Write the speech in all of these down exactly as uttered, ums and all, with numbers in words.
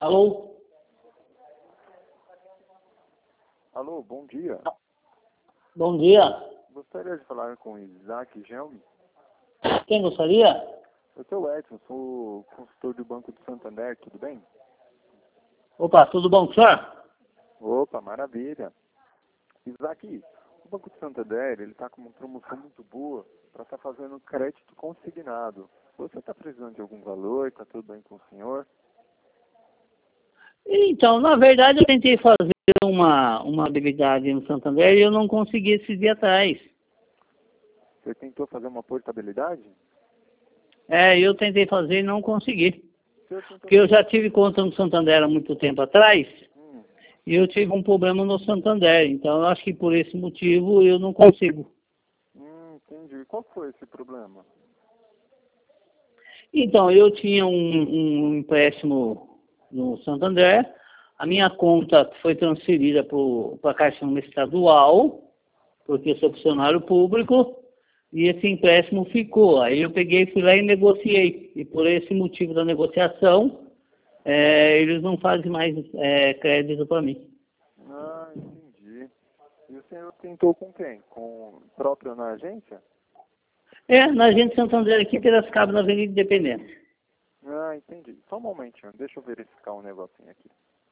Alô? Alô, bom dia. Bom dia. Gostaria de falar com o Isaac Gelmi. Quem gostaria? Eu sou o Edson, sou consultor do Banco do Santander, tudo bem? Opa, tudo bom com o senhor? Opa, maravilha. Isaac, o Banco do Santander, ele está com uma promoção muito boa para estar fazendo crédito consignado. Você está precisando de algum valor? Está tudo bem com o senhor? Então, na verdade, eu tentei fazer uma, uma habilidade no Santander e eu não consegui esses dias atrás. Você tentou fazer uma portabilidade? É, eu tentei fazer e não consegui. Você tentou... Porque eu já tive conta no Santander há muito tempo atrás Hum, e eu tive um problema no Santander. Então, eu acho que por esse motivo eu não consigo. hum, entendi. Qual foi esse problema? Então, eu tinha um, um empréstimo no Santander, a minha conta foi transferida para a Caixa Estadual, porque eu sou funcionário público, e esse empréstimo ficou. Aí eu peguei, fui lá e negociei. E por esse motivo da negociação, é, eles não fazem mais é, crédito para mim. Ah, entendi. E o senhor tentou com quem? Com o próprio na agência? É, na Agência Santander aqui, Piracicaba, na Avenida Independência. Ah, entendi. Só um momentinho, deixa eu verificar um negocinho aqui.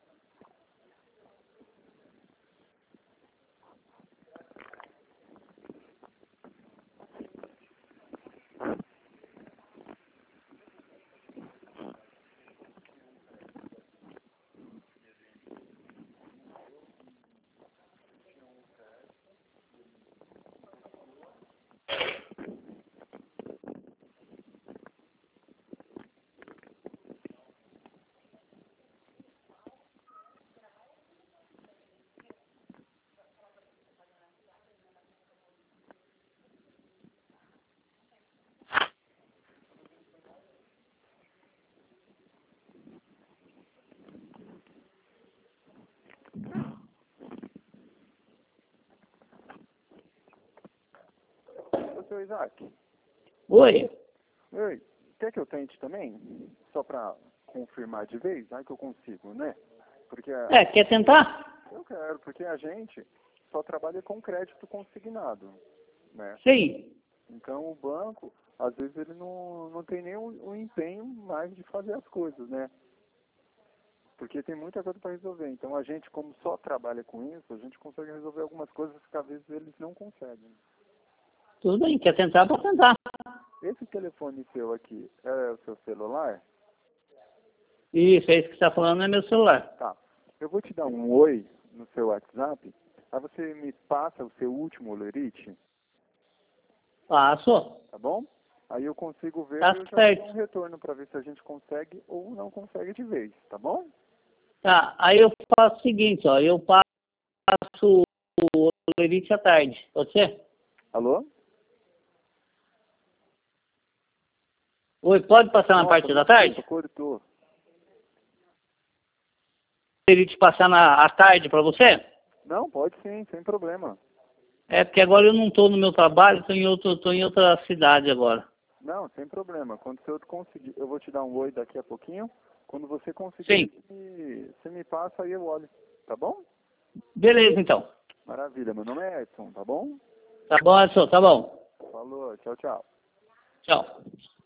Ô, seu Isaac, Oi? oi, quer que eu tente também? Só pra confirmar de vez? Ai que eu consigo, né? Porque a... É, quer tentar? eu quero, porque a gente só trabalha com crédito consignado, né? Sim. Então o banco, às vezes ele não, não tem nem o, o empenho mais de fazer as coisas, né? Porque tem muita coisa para resolver. Então a gente, como só trabalha com isso, a gente consegue resolver algumas coisas que às vezes eles não conseguem. Tudo bem, quer tentar, pode tentar. Esse telefone seu aqui é o seu celular? Isso, é isso que você está falando, é meu celular. Tá. Eu vou te dar um oi no seu WhatsApp. Aí você me passa o seu último lerite, Passo. tá bom? Aí eu consigo ver Tá e eu já te certo. dou um retorno para ver se a gente consegue ou não consegue de vez, tá bom? Tá, aí eu faço o seguinte, ó, eu passo o lerite à tarde, pode ser? Alô? Oi, pode passar na Nossa, parte da tarde? desculpa, cortou. O lerite passar na à tarde para você? Não, pode sim, sem problema. É porque agora eu não estou no meu trabalho, estou em, outro, tô em outra cidade agora. Não, sem problema. Quando você conseguir, eu vou te dar um oi daqui a pouquinho. Quando você conseguir, Sim. você me, você me passa aí eu olho, tá bom? Beleza, então. Maravilha, meu nome é Edson, tá bom? Tá bom, Edson, tá bom. Falou, tchau, tchau. Tchau.